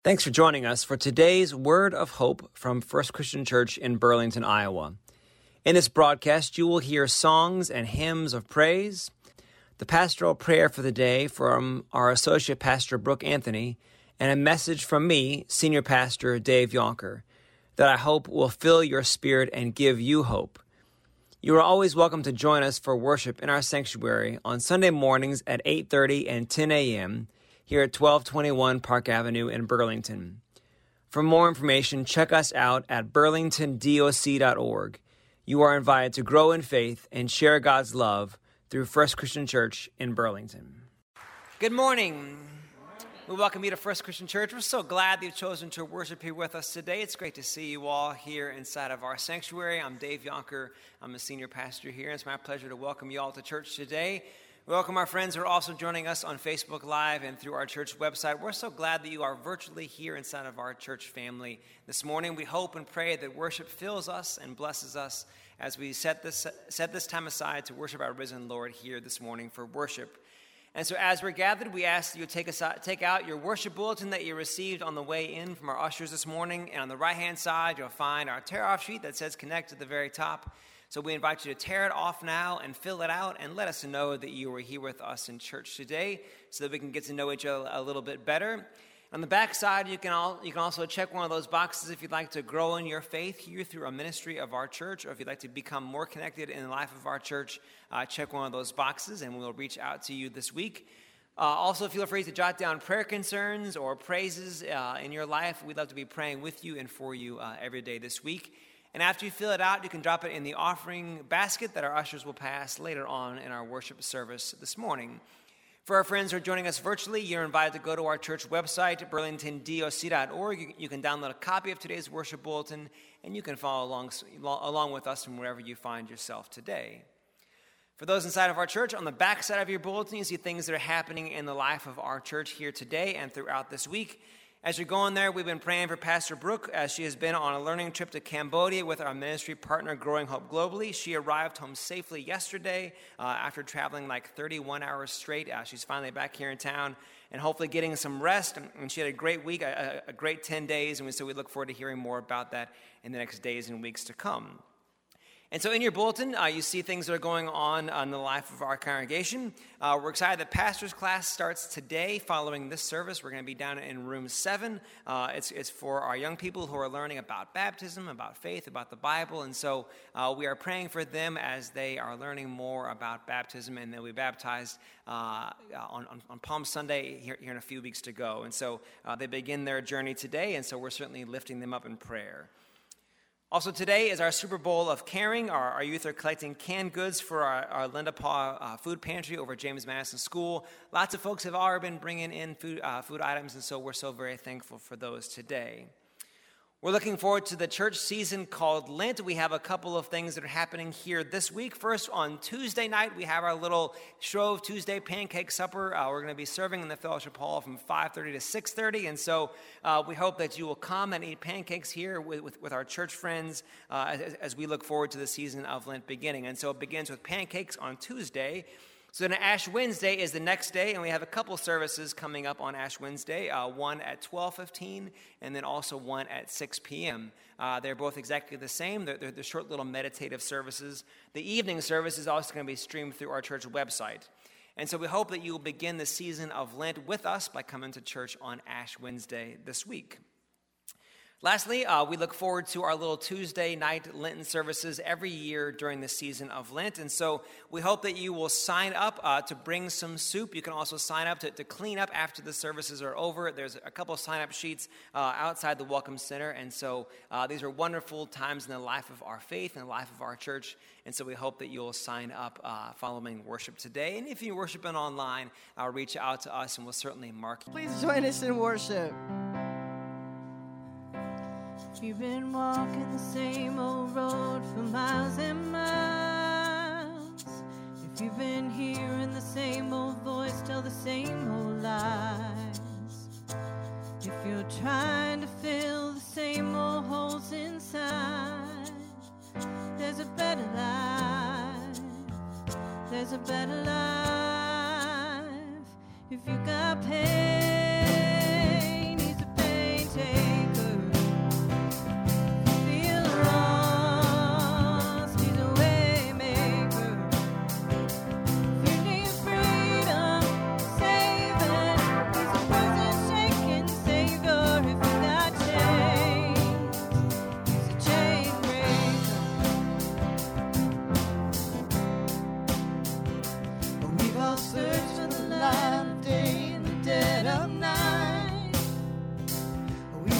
Thanks for joining us for today's Word of Hope from First Christian Church in Burlington, Iowa. In this broadcast, you will hear songs and hymns of praise, the pastoral prayer for the day from our Associate Pastor Brooke Anthony, and a message from me, Senior Pastor Dave Yonker, that I hope will fill your spirit and give you hope. You are always welcome to join us for worship in our sanctuary on Sunday mornings at 8:30 and 10 a.m., here at 1221 Park Avenue in Burlington. For more information, check us out at burlingtondoc.org. You are invited to grow in faith and share God's love through First Christian Church in Burlington. Good morning. We welcome you to First Christian Church. We're so glad that you've chosen to worship here with us today. It's great to see you all here inside of our sanctuary. I'm Dave Yonker. I'm a senior pastor here. It's my pleasure to welcome you all to church today. We welcome our friends who are also joining us on Facebook Live and through our church website. We're so glad that you are virtually here inside of our church family. This morning, we hope and pray that worship fills us and blesses us as we set this time aside to worship our risen Lord here this morning for worship. And so as we're gathered, we ask that you take out your worship bulletin that you received on the way in from our ushers this morning. And on the right-hand side, you'll find our tear-off sheet that says Connect at the very top. So we invite you to tear it off now and fill it out and let us know that you were here with us in church today so that we can get to know each other a little bit better. On the back side, you can also check one of those boxes if you'd like to grow in your faith here through a ministry of our church, or if you'd like to become more connected in the life of our church, check one of those boxes and we'll reach out to you this week. Also, feel free to jot down prayer concerns or praises in your life. We'd love to be praying with you and for you every day this week. And after you fill it out, you can drop it in the offering basket that our ushers will pass later on in our worship service this morning. For our friends who are joining us virtually, you're invited to go to our church website, burlingtondoc.org. You can download a copy of today's worship bulletin, and you can follow along with us from wherever you find yourself today. For those inside of our church, on the back side of your bulletin, you see things that are happening in the life of our church here today and throughout this week. As you're going there, we've been praying for Pastor Brooke as she has been on a learning trip to Cambodia with our ministry partner, Growing Hope Globally. She arrived home safely yesterday after traveling like 31 hours straight. She's finally back here in town and hopefully getting some rest. And she had a great week, a great 10 days, and so we look forward to hearing more about that in the next days and weeks to come. And so in your bulletin, you see things that are going on in the life of our congregation. We're excited that pastor's class starts today following this service. We're going to be down in room 7. It's for our young people who are learning about baptism, about faith, about the Bible. And so we are praying for them as they are learning more about baptism, and they'll be baptized on Palm Sunday here in a few weeks to go. And so they begin their journey today, and so we're certainly lifting them up in prayer. Also today is our Super Bowl of Caring. Our youth are collecting canned goods for our Linda Paw food pantry over at James Madison School. Lots of folks have already been bringing in food items, and so we're so very thankful for those today. We're looking forward to the church season called Lent. We have a couple of things that are happening here this week. First, on Tuesday night, we have our little Shrove Tuesday pancake supper. We're going to be serving in the fellowship hall from 5:30 to 6:30, and so we hope that you will come and eat pancakes here with our church friends as we look forward to the season of Lent beginning. And so it begins with pancakes on Tuesday. So then Ash Wednesday is the next day, and we have a couple services coming up on Ash Wednesday, one at 12:15 and then also one at 6 p.m. They're both exactly the same. They're short little meditative services. The evening service is also going to be streamed through our church website. And so we hope that you will begin the season of Lent with us by coming to church on Ash Wednesday this week. Lastly, we look forward to our little Tuesday night Lenten services every year during the season of Lent. And so we hope that you will sign up to bring some soup. You can also sign up to clean up after the services are over. There's a couple of sign-up sheets outside the Welcome Center. And so these are wonderful times in the life of our faith and the life of our church. And so we hope that you'll sign up following worship today. And if you're worshiping online, reach out to us and we'll certainly mark you. Please join us in worship. You've been walking the same old road for miles and miles. If you've been hearing the same old voice tell the same old lies. If you're trying to fill the same old holes inside, there's a better life. There's a better life. If you got pain, he's a pain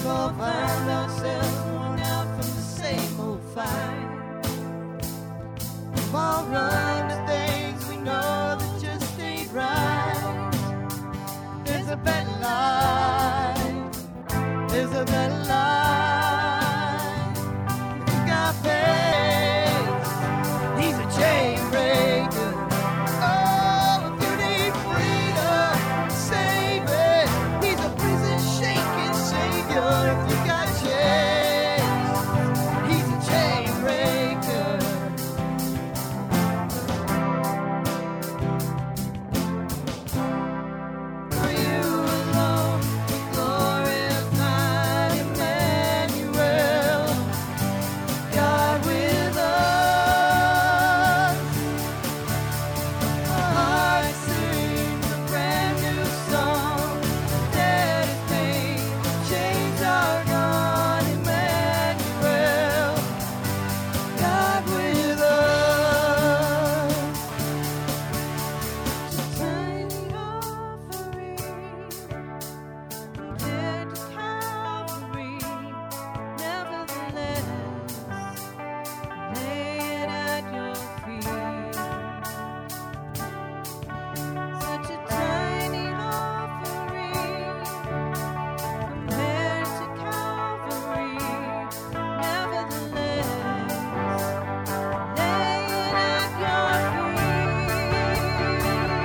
all found ourselves worn out from the same old fight. We've all run to things we know that just ain't right. There's a better life. There's a better life. If you got faith, he's a chain breaker. Oh, if you need freedom, save it. He's a prison shaking savior. If you got chains, he's a chain breaker. For you alone, we glorify Emmanuel, God with us. Our hearts sing a brand new song. Dead is pain, chains are gone. Emmanuel, God with us. Just a tiny offering compared to Calvary. Nevertheless, lay it at your feet. Such a tiny offering compared to Calvary. Nevertheless, lay it at your feet.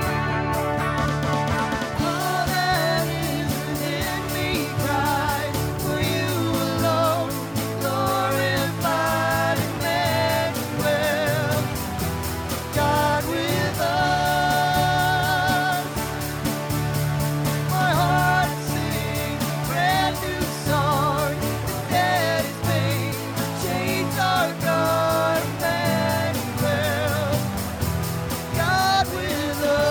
All that is within me cries, for you alone be glorified, Emmanuel, God with us. My heart sings a brand new song. The dead is paid, the chains are gone. Emmanuel, God with us.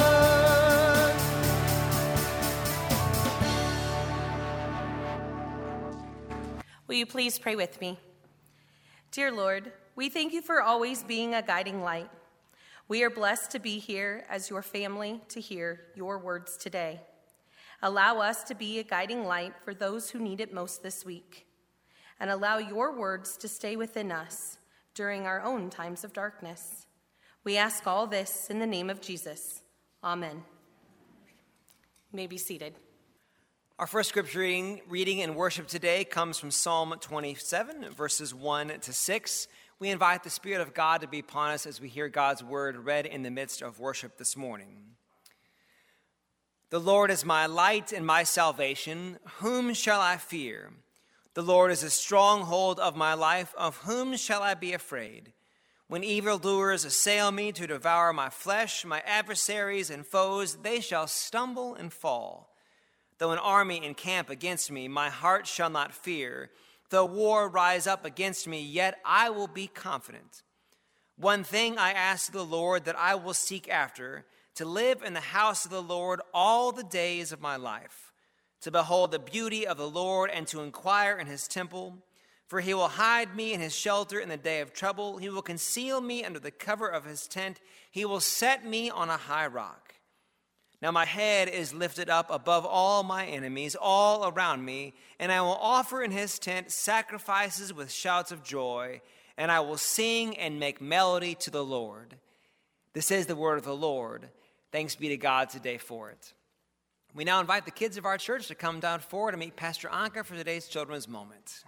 Will you please pray with me? Dear Lord, we thank you for always being a guiding light. We are blessed to be here as your family to hear your words today. Allow us to be a guiding light for those who need it most this week, and allow your words to stay within us during our own times of darkness. We ask all this in the name of Jesus. Amen. You may be seated. Our first scripture reading and worship today comes from Psalm 27, verses 1 to 6. We invite the Spirit of God to be upon us as we hear God's word read in the midst of worship this morning. The Lord is my light and my salvation. Whom shall I fear? The Lord is a stronghold of my life. Of whom shall I be afraid? When evildoers assail me to devour my flesh, my adversaries and foes, they shall stumble and fall. Though an army encamp against me, my heart shall not fear. Though war rise up against me, yet I will be confident. One thing I ask the Lord that I will seek after, to live in the house of the Lord all the days of my life, to behold the beauty of the Lord and to inquire in his temple. For he will hide me in his shelter in the day of trouble. He will conceal me under the cover of his tent. He will set me on a high rock. Now my head is lifted up above all my enemies, all around me, and I will offer in his tent sacrifices with shouts of joy, and I will sing and make melody to the Lord. This is the word of the Lord. Thanks be to God today for it. We now invite the kids of our church to come down forward and meet Pastor Anka for today's children's moment.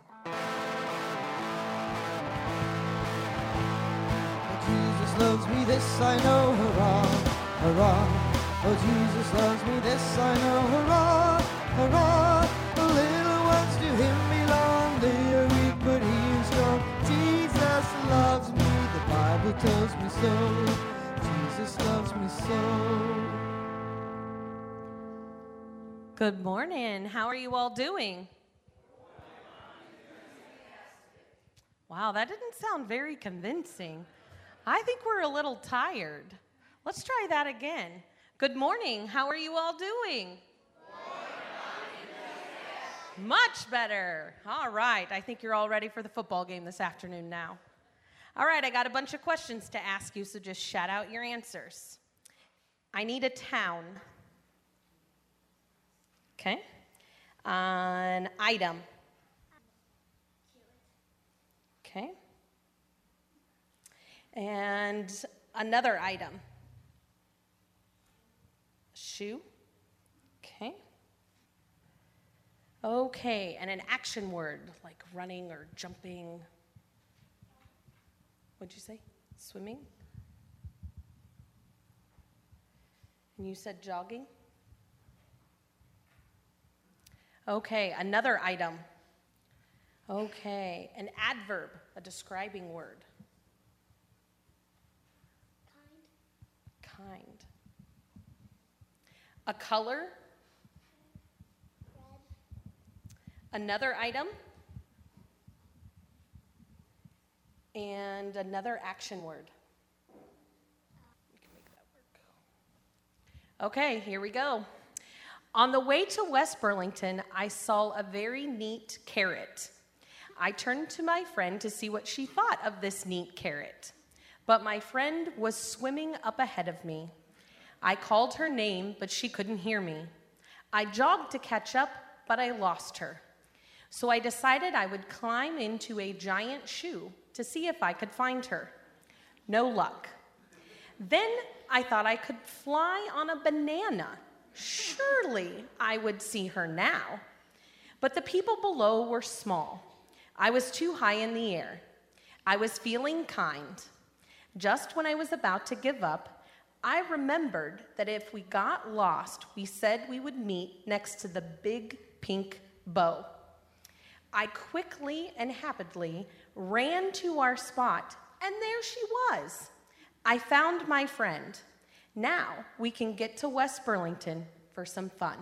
Jesus loves me, this I know, hurrah, hurrah. Oh, Jesus loves me, this I know, hurrah, hurrah. The little ones to him belong, they are weak but he is strong. Jesus loves me, the Bible tells me so. Jesus loves me so. Good morning. How are you all doing? Wow, that didn't sound very convincing. I think we're a little tired. Let's try that again. Good morning. How are you all doing? Much better. All right. I think you're all ready for the football game this afternoon now. All right. I got a bunch of questions to ask you, so just shout out your answers. I need a town. Okay. An item. Okay. And another item. Shoe. Okay. Okay, and an action word like running or jumping. What'd you say? Swimming? And you said jogging? Okay, another item. Okay, an adverb, a describing word. Kind. A color. Red. Another item. And another action word. We can make that work. Okay, here we go. On the way to West Burlington, I saw a very neat carrot. I turned to my friend to see what she thought of this neat carrot. But my friend was swimming up ahead of me. I called her name, but she couldn't hear me. I jogged to catch up, but I lost her. So I decided I would climb into a giant shoe to see if I could find her. No luck. Then I thought I could fly on a banana. Surely I would see her now. But the people below were small. I was too high in the air. I was feeling kind. Just when I was about to give up, I remembered that if we got lost, we said we would meet next to the big pink bow. I quickly and happily ran to our spot, and there she was. I found my friend. Now we can get to West Burlington for some fun.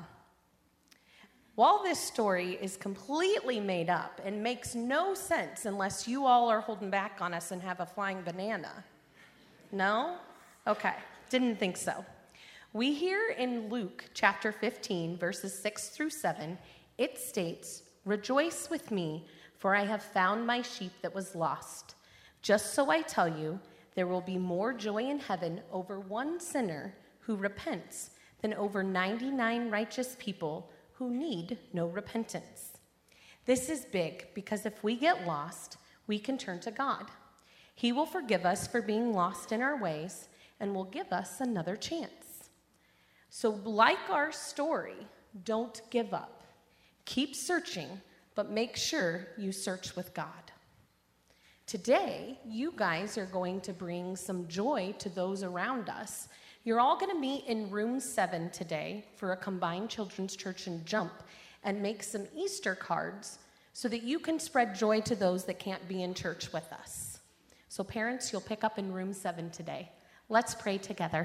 While this story is completely made up and makes no sense unless you all are holding back on us and have a flying banana. No? Okay, didn't think so. We hear in Luke chapter 15, verses 6 through 7, it states, "Rejoice with me, for I have found my sheep that was lost. Just so I tell you, there will be more joy in heaven over one sinner who repents than over 99 righteous people who need no repentance." This is big because if we get lost, we can turn to God. He will forgive us for being lost in our ways and will give us another chance. So like our story, don't give up. Keep searching, but make sure you search with God. Today, you guys are going to bring some joy to those around us. You're all going to meet in room 7 today for a combined children's church and jump and make some Easter cards so that you can spread joy to those that can't be in church with us. So parents, you'll pick up in room 7 today. Let's pray together.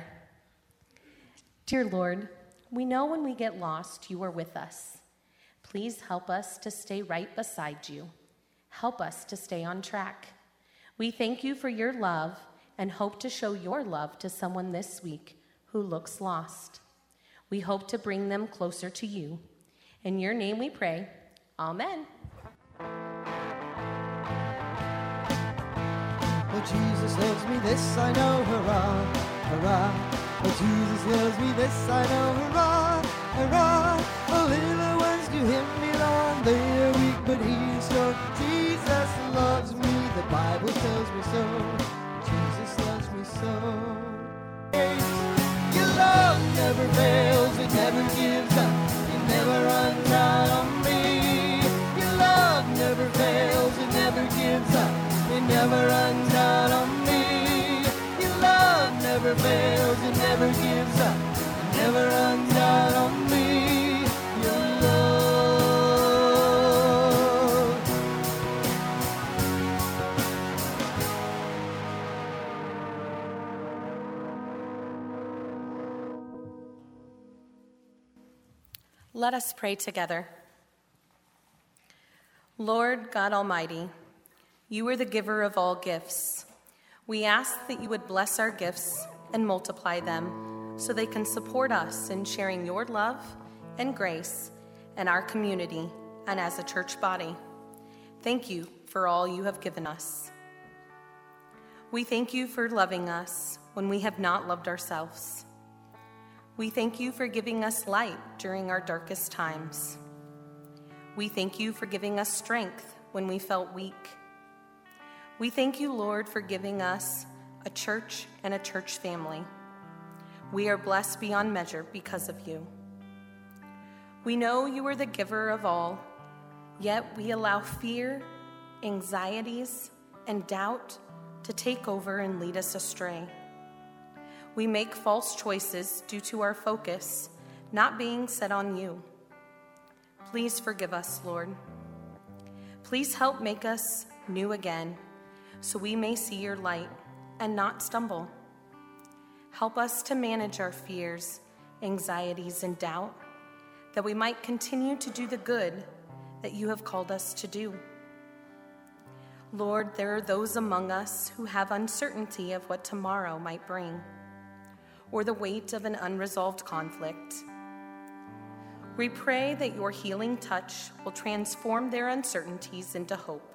Dear Lord, we know when we get lost, you are with us. Please help us to stay right beside you. Help us to stay on track. We thank you for your love and hope to show your love to someone this week who looks lost. We hope to bring them closer to you. In your name we pray. Amen. Oh, Jesus loves me, this I know, hurrah, hurrah. Oh, Jesus loves me, this I know, hurrah, hurrah. Oh, little ones do him belong, they are weak, but he is strong. Jesus loves me, the Bible tells me so. Jesus loves me so. Your love never fails, it never gives up, it never runs out on me. Your love never fails, it never gives up, it never runs out on me. Your love never fails, it never gives up, it never runs out on me. Your love. Let us pray together. Lord God Almighty, you are the giver of all gifts. We ask that you would bless our gifts and multiply them so they can support us in sharing your love and grace in our community and as a church body. Thank you for all you have given us. We thank you for loving us when we have not loved ourselves. We thank you for giving us light during our darkest times. We thank you for giving us strength when we felt weak. We thank you, Lord, for giving us a church and a church family. We are blessed beyond measure because of you. We know you are the giver of all, yet we allow fear, anxieties, and doubt to take over and lead us astray. We make false choices due to our focus not being set on you. Please forgive us, Lord. Please help make us new again so we may see your light and not stumble. Help us to manage our fears, anxieties, and doubt, that we might continue to do the good that you have called us to do. Lord, there are those among us who have uncertainty of what tomorrow might bring, or the weight of an unresolved conflict. We pray that your healing touch will transform their uncertainties into hope.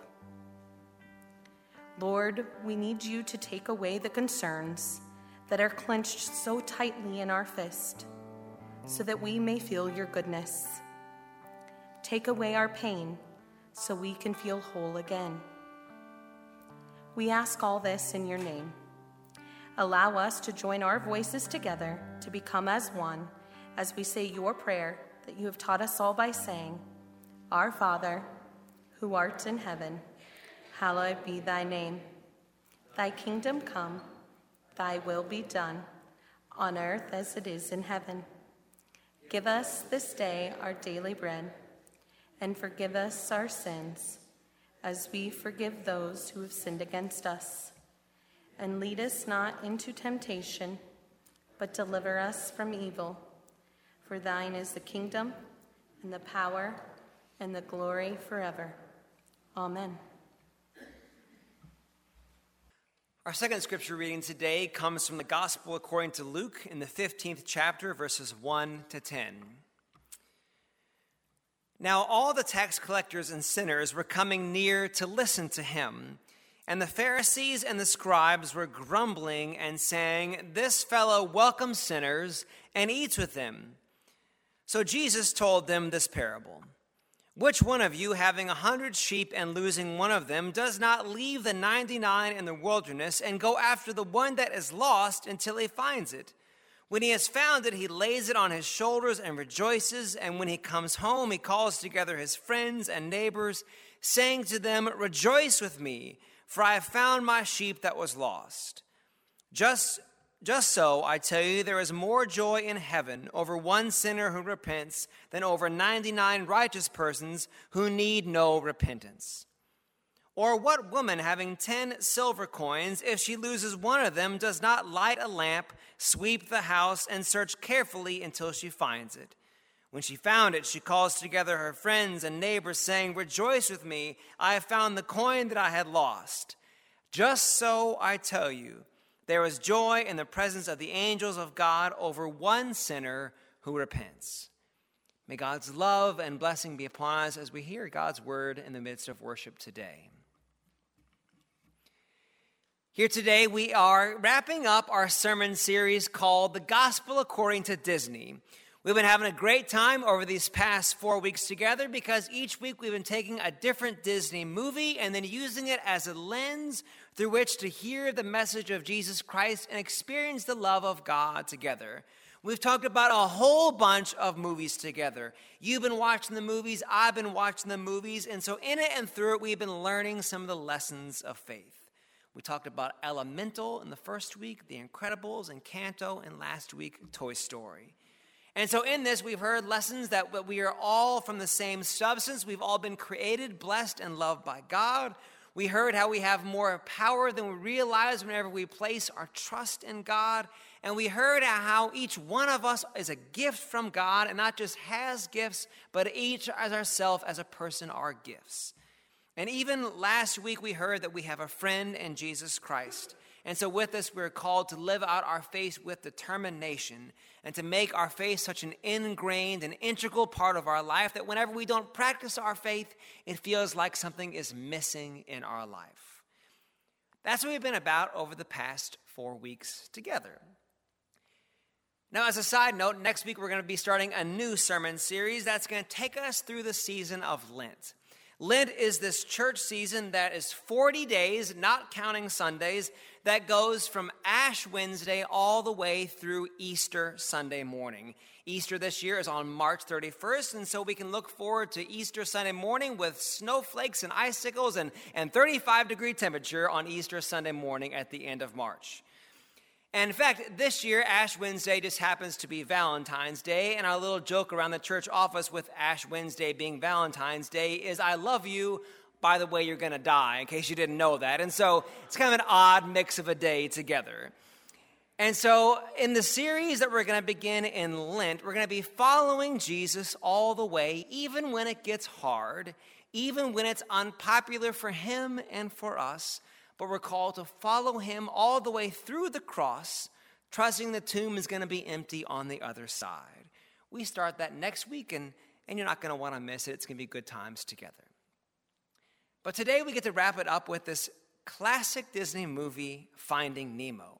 Lord, we need you to take away the concerns that are clenched so tightly in our fist, so that we may feel your goodness. Take away our pain so we can feel whole again. We ask all this in your name. Allow us to join our voices together to become as one as we say your prayer that you have taught us all by saying, Our Father, who art in heaven, hallowed be thy name. Thy kingdom come, thy will be done, on earth as it is in heaven. Give us this day our daily bread, and forgive us our sins, as we forgive those who have sinned against us. And lead us not into temptation, but deliver us from evil. For thine is the kingdom, and the power, and the glory forever. Amen. Our second scripture reading today comes from the Gospel according to Luke in the 15th chapter, verses 1 to 10. Now all the tax collectors and sinners were coming near to listen to him, and the Pharisees and the scribes were grumbling and saying, This fellow welcomes sinners and eats with them. So Jesus told them this parable. Which one of you, having 100 sheep and losing one of them, does not leave the 99 in the wilderness and go after the one that is lost until he finds it? When he has found it, he lays it on his shoulders and rejoices, and when he comes home, he calls together his friends and neighbors, saying to them, Rejoice with me, for I have found my sheep that was lost. Just so, I tell you, there is more joy in heaven over one sinner who repents than over 99 righteous persons who need no repentance. Or what woman, having 10 silver coins, if she loses one of them, does not light a lamp, sweep the house, and search carefully until she finds it? When she found it, she calls together her friends and neighbors, saying, Rejoice with me, I have found the coin that I had lost. Just so, I tell you, there is joy in the presence of the angels of God over one sinner who repents. May God's love and blessing be upon us as we hear God's word in the midst of worship today. Here today we are wrapping up our sermon series called The Gospel According to Disney. We've been having a great time over these past 4 weeks together because each week we've been taking a different Disney movie and then using it as a lens through which to hear the message of Jesus Christ and experience the love of God together. We've talked about a whole bunch of movies together. You've been watching the movies, I've been watching the movies, and so in it and through it we've been learning some of the lessons of faith. We talked about Elemental in the first week, The Incredibles, and Encanto, and last week, Toy Story. And so in this, we've heard lessons that we are all from the same substance. We've all been created, blessed, and loved by God. We heard how we have more power than we realize whenever we place our trust in God. And we heard how each one of us is a gift from God and not just has gifts, but each as ourselves as a person are gifts. And even last week, we heard that we have a friend in Jesus Christ. And so with this, we're called to live out our faith with determination and to make our faith such an ingrained and integral part of our life that whenever we don't practice our faith, it feels like something is missing in our life. That's what we've been about over the past 4 weeks together. Now, as a side note, next week we're going to be starting a new sermon series that's going to take us through the season of Lent. Lent is this church season that is 40 days, not counting Sundays, that goes from Ash Wednesday all the way through Easter Sunday morning. Easter this year is on March 31st, and so we can look forward to Easter Sunday morning with snowflakes and icicles and 35-degree temperature on Easter Sunday morning at the end of March. And in fact, this year, Ash Wednesday just happens to be Valentine's Day, and our little joke around the church office with Ash Wednesday being Valentine's Day is, I love you, by the way, you're going to die, in case you didn't know that. And so it's kind of an odd mix of a day together. And so in the series that we're going to begin in Lent, we're going to be following Jesus all the way, even when it gets hard, even when it's unpopular for him and for us. But we're called to follow him all the way through the cross, trusting the tomb is going to be empty on the other side. We start that next week, and you're not going to want to miss it. It's going to be good times together. But today we get to wrap it up with this classic Disney movie, Finding Nemo.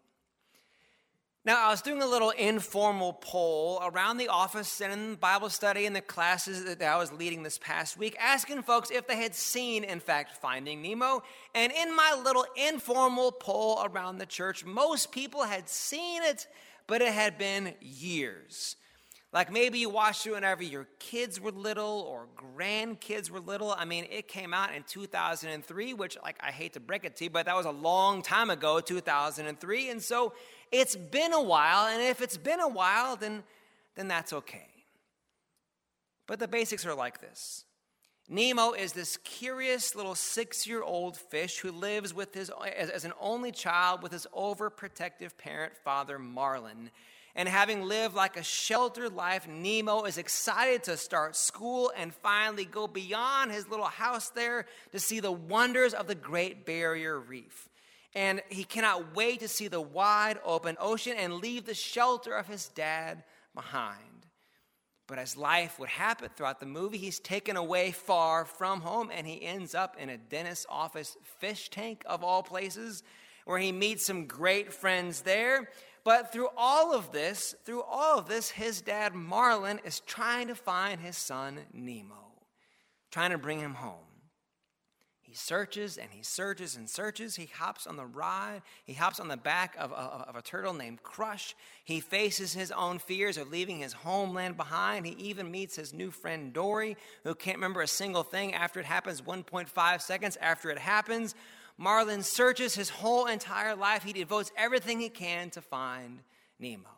Now, I was doing a little informal poll around the office and in Bible study and the classes that I was leading this past week, asking folks if they had seen, in fact, Finding Nemo. And in my little informal poll around the church, most people had seen it, but it had been years. Like maybe you watched it whenever your kids were little or grandkids were little. I mean, it came out in 2003, which, I hate to break it to you, but that was a long time ago, 2003. And so it's been a while, and if it's been a while, then that's okay. But the basics are like this. Nemo is this curious little 6-year-old fish who lives with as an only child with his overprotective parent, Father Marlin. And having lived like a sheltered life, Nemo is excited to start school and finally go beyond his little house there to see the wonders of the Great Barrier Reef. And he cannot wait to see the wide open ocean and leave the shelter of his dad behind. But as life would happen throughout the movie, he's taken away far from home, and he ends up in a dentist's office fish tank of all places, where he meets some great friends there. But through all of this, his dad Marlin is trying to find his son Nemo, trying to bring him home. He searches and he searches and searches. He hops on the back of a turtle named Crush. He faces his own fears of leaving his homeland behind. He even meets his new friend Dory, who can't remember a single thing after it happens, 1.5 seconds after it happens. Marlin searches his whole entire life. He devotes everything he can to find Nemo.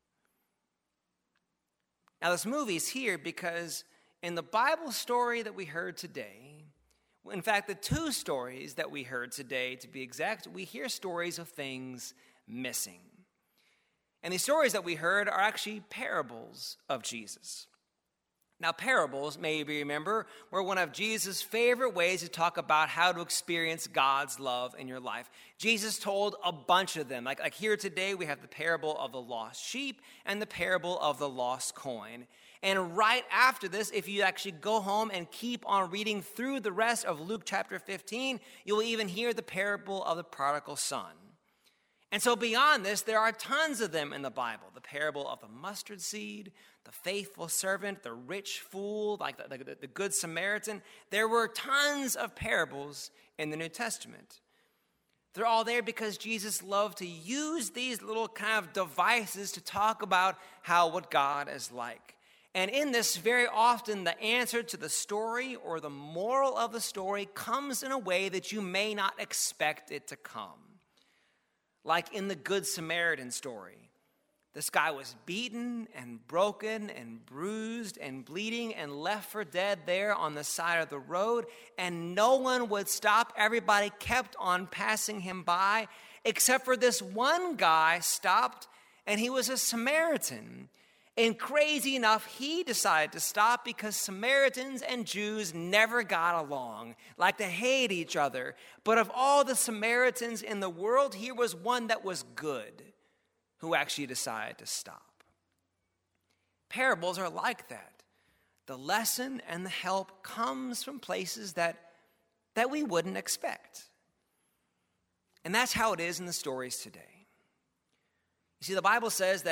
Now, this movie is here because in the Bible story that we heard today, in fact, the 2 stories that we heard today, to be exact, we hear stories of things missing. And these stories that we heard are actually parables of Jesus. Now, parables, maybe you remember, were one of Jesus' favorite ways to talk about how to experience God's love in your life. Jesus told a bunch of them. Like here today, we have the parable of the lost sheep and the parable of the lost coin. And right after this, if you actually go home and keep on reading through the rest of Luke chapter 15, you'll even hear the parable of the prodigal son. And so beyond this, there are tons of them in the Bible. The parable of the mustard seed, the faithful servant, the rich fool, like the good Samaritan. There were tons of parables in the New Testament. They're all there because Jesus loved to use these little kind of devices to talk about what God is like. And in this, very often, the answer to the story or the moral of the story comes in a way that you may not expect it to come. Like in the Good Samaritan story. This guy was beaten and broken and bruised and bleeding and left for dead there on the side of the road, and no one would stop. Everybody kept on passing him by, except for this one guy stopped, and he was a Samaritan. And crazy enough, he decided to stop because Samaritans and Jews never got along, like they hate each other. But of all the Samaritans in the world, here was one that was good, who actually decided to stop. Parables are like that. The lesson and the help comes from places that we wouldn't expect. And that's how it is in the stories today. You see, the Bible says that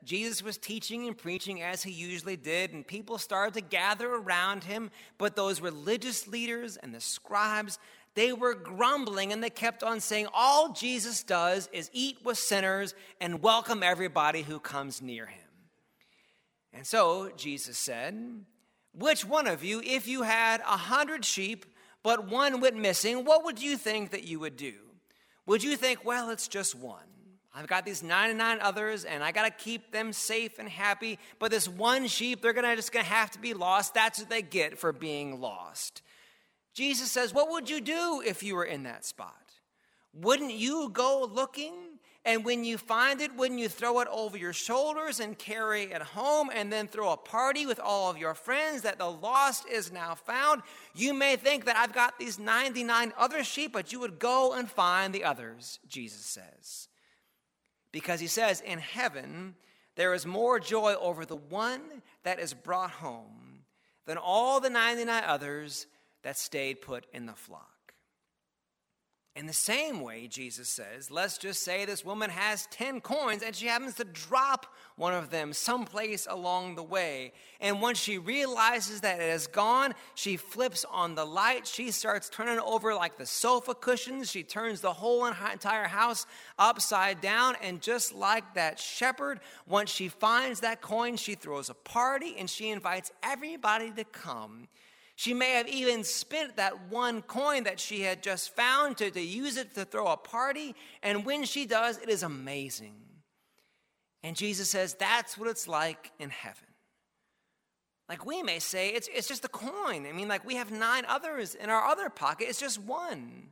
Jesus was teaching and preaching as he usually did, and people started to gather around him. But those religious leaders and the scribes, they were grumbling, and they kept on saying, all Jesus does is eat with sinners and welcome everybody who comes near him. And so Jesus said, which one of you, if you had 100 sheep, but one went missing, what would you think that you would do? Would you think, well, it's just one. I've got these 99 others, and I got to keep them safe and happy, but this one sheep, they're just going to have to be lost. That's what they get for being lost. Jesus says, what would you do if you were in that spot? Wouldn't you go looking? And when you find it, wouldn't you throw it over your shoulders and carry it home and then throw a party with all of your friends that the lost is now found? You may think that I've got these 99 other sheep, but you would go and find the others, Jesus says. Because he says, in heaven, there is more joy over the one that is brought home than all the 99 others that stayed put in the flock. In the same way, Jesus says, let's just say this woman has 10 coins and she happens to drop one of them someplace along the way. And once she realizes that it is gone, she flips on the light. She starts turning over like the sofa cushions. She turns the whole entire house upside down. And just like that shepherd, once she finds that coin, she throws a party and she invites everybody to come. She may have even spent that one coin that she had just found to use it to throw a party. And when she does, it is amazing. And Jesus says that's what it's like in heaven. Like we may say, it's just a coin. I mean, like we have 9 others in our other pocket. It's just one.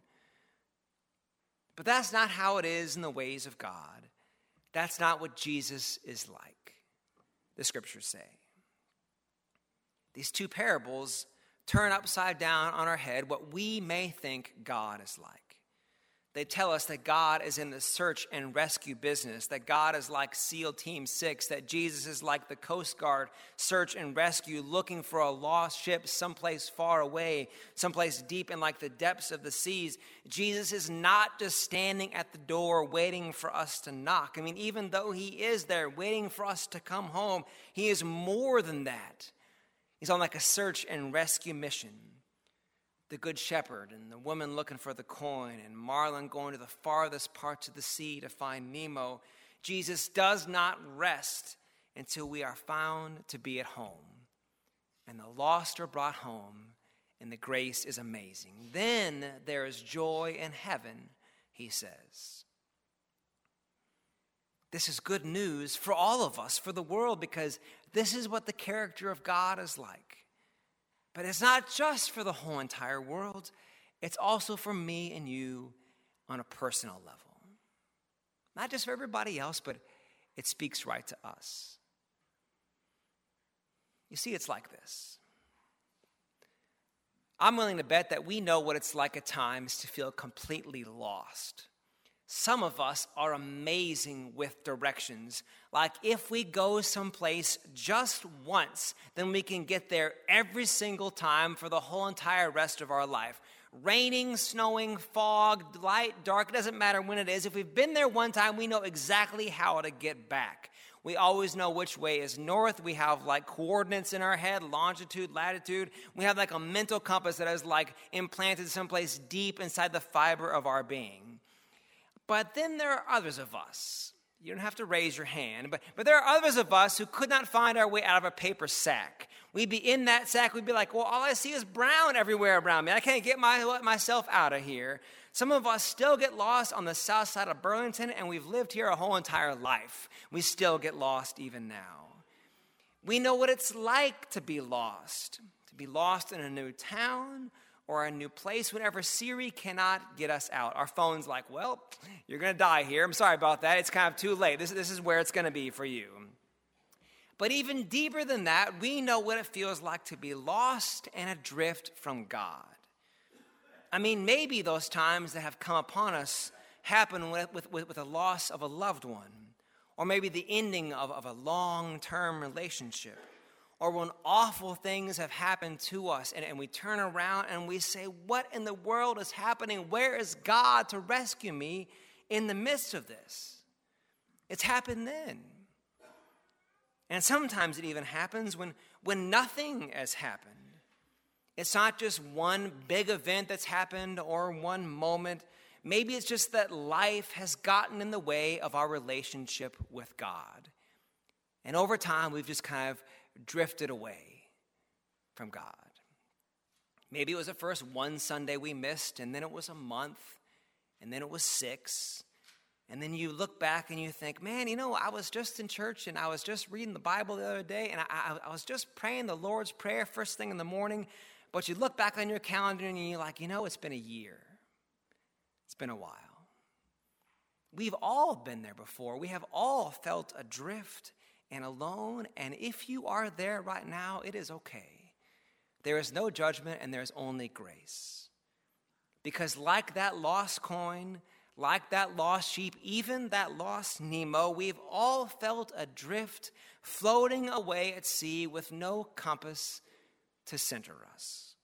But that's not how it is in the ways of God. That's not what Jesus is like, the scriptures say. These 2 parables turn upside down on our head what we may think God is like. They tell us that God is in the search and rescue business, that God is like SEAL Team 6, that Jesus is like the Coast Guard search and rescue, looking for a lost ship someplace far away, someplace deep in like the depths of the seas. Jesus is not just standing at the door waiting for us to knock. I mean, even though he is there waiting for us to come home, he is more than that. He's on like a search and rescue mission. The good shepherd and the woman looking for the coin and Marlin going to the farthest parts of the sea to find Nemo. Jesus does not rest until we are found to be at home. And the lost are brought home and the grace is amazing. Then there is joy in heaven, he says. This is good news for all of us, for the world, because this is what the character of God is like. But it's not just for the whole entire world. It's also for me and you on a personal level. Not just for everybody else, but it speaks right to us. You see, it's like this. I'm willing to bet that we know what it's like at times to feel completely lost. Some of us are amazing with directions. Like if we go someplace just once, then we can get there every single time for the whole entire rest of our life. Raining, snowing, fog, light, dark, it doesn't matter when it is. If we've been there one time, we know exactly how to get back. We always know which way is north. We have like coordinates in our head, longitude, latitude. We have like a mental compass that is like implanted someplace deep inside the fiber of our being. But then there are others of us. You don't have to raise your hand, but there are others of us who could not find our way out of a paper sack. We'd be in that sack. We'd be like, well, all I see is brown everywhere around me. I can't get myself out of here. Some of us still get lost on the south side of Burlington, and we've lived here our whole entire life. We still get lost even now. We know what it's like to be lost in a new town, or a new place whenever Siri cannot get us out. Our phone's like, well, you're going to die here. I'm sorry about that. It's kind of too late. This is where it's going to be for you. But even deeper than that, we know what it feels like to be lost and adrift from God. I mean, maybe those times that have come upon us happen with the loss of a loved one, or maybe the ending of a long-term relationship, or when awful things have happened to us and we turn around and we say, what in the world is happening? Where is God to rescue me in the midst of this? It's happened then. And sometimes it even happens when nothing has happened. It's not just one big event that's happened or one moment. Maybe it's just that life has gotten in the way of our relationship with God. And over time, we've just kind of drifted away from God. Maybe it was at first one Sunday we missed, and then it was a month, and then it was 6. And then you look back and you think, man, I was just in church and I was just reading the Bible the other day, and I was just praying the Lord's Prayer first thing in the morning. But you look back on your calendar and you're like, it's been a year. It's been a while. We've all been there before. We have all felt adrift and alone. And if you are there right now, it is okay. There is no judgment and there is only grace. Because like that lost coin, like that lost sheep, even that lost Nemo, we've all felt adrift, floating away at sea with no compass to center us.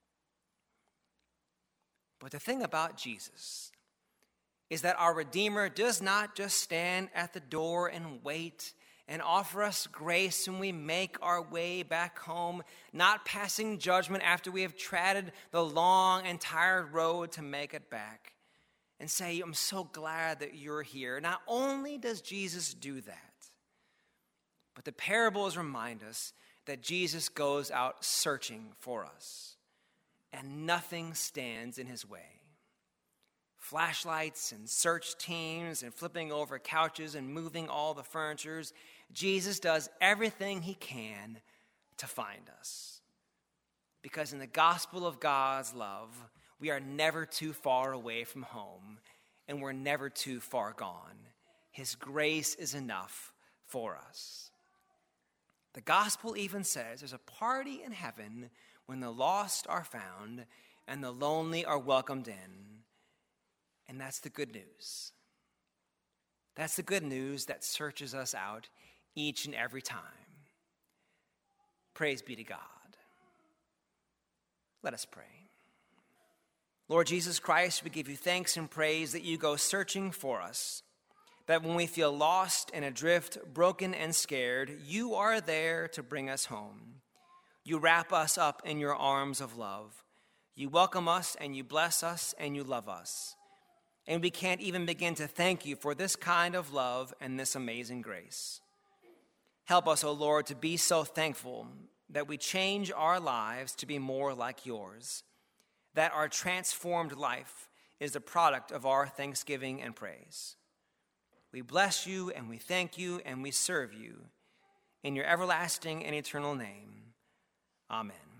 But the thing about Jesus is that our Redeemer does not just stand at the door and wait and offer us grace when we make our way back home, not passing judgment after we have treaded the long and tired road to make it back, and say, I'm so glad that you're here. Not only does Jesus do that, but the parables remind us that Jesus goes out searching for us, and nothing stands in his way. Flashlights and search teams and flipping over couches and moving all the furniture, Jesus does everything he can to find us. Because in the gospel of God's love, we are never too far away from home, and we're never too far gone. His grace is enough for us. The gospel even says there's a party in heaven when the lost are found and the lonely are welcomed in. And that's the good news. That's the good news that searches us out each and every time. Praise be to God. Let us pray. Lord Jesus Christ, we give you thanks and praise that you go searching for us, that when we feel lost and adrift, broken and scared, you are there to bring us home. You wrap us up in your arms of love. You welcome us and you bless us and you love us. And we can't even begin to thank you for this kind of love and this amazing grace. Help us, O Lord, to be so thankful that we change our lives to be more like yours, that our transformed life is the product of our thanksgiving and praise. We bless you and we thank you and we serve you. In your everlasting and eternal name, amen.